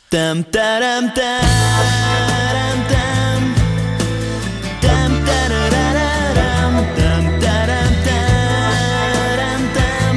Там-тарам-тарам-там. Там-тарарарам. Там-тарам-тарам-там.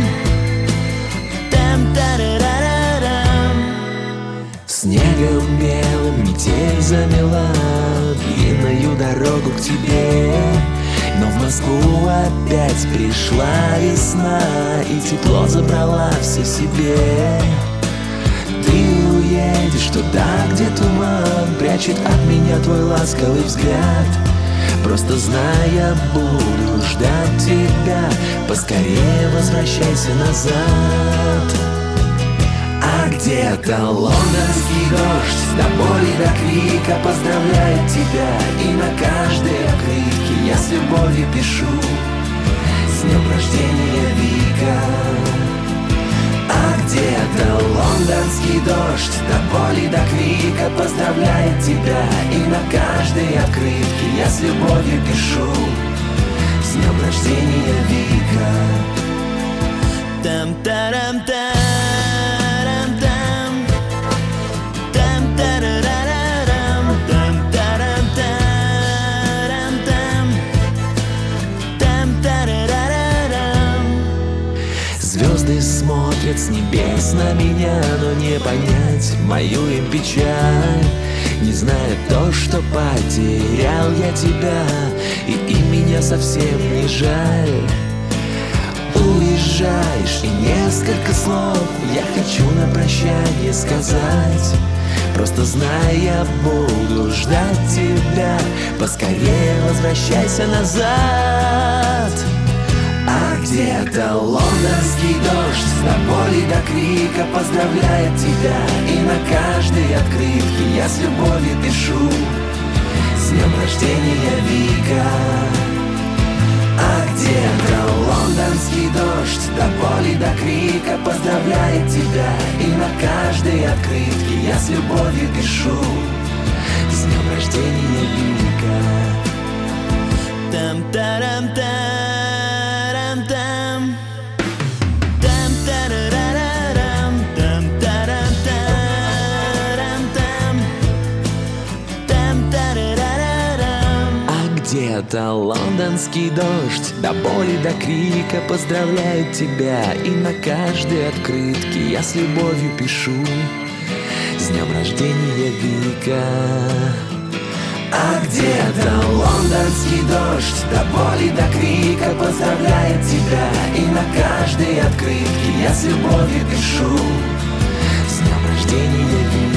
Там-тарарарам. Снегом белым метель замела длинную дорогу к тебе. Но в Москву опять пришла весна, и тепло забрала все себе. Ты уедешь туда, где туман прячет от меня твой ласковый взгляд. Просто знай, я буду ждать тебя, поскорее возвращайся назад. А где-то лондонский дождь до боли, до крика поздравляет тебя. И на каждой открытке я с любовью пишу: с днем рождения, Вика. А где-то лондонский дождь до боли, до крика поздравляет тебя. И на каждой открытке я с любовью пишу: с днем рождения, Вика. Там-тарам-тарам. Там-тарарарам. Там-тарам-тарам-там. Там-тарарарам. Звезды смотрят с небес на меня, но не понять мою им печаль. Не зная то, что потерял я тебя, и меня совсем не жаль. Уезжаешь, и несколько слов я хочу на прощание сказать. Просто знай, я буду ждать тебя, поскорее возвращайся назад. А где-то лондонский дождь до боли, до крика поздравляет тебя. И на каждой открытке я с любовью пишу: с днем рождения, Вика. А где-то лондонский дождь до боли, до крика поздравляет тебя. И на каждой открытке я с любовью пишу: с днем рождения, Вика. Там-тарам-тарам-там. Там-тарарарам. Там-тарам-тарам-там. Там-тарарарам. А где-то лондонский дождь до боли, до крика поздравляет тебя. И на каждой открытке я с любовью пишу: с днем рождения, Вика. А где-то лондонский дождь до боли, до крика поздравляет тебя. И на каждой открытке я с любовью пишу: с днем рождения, Вика.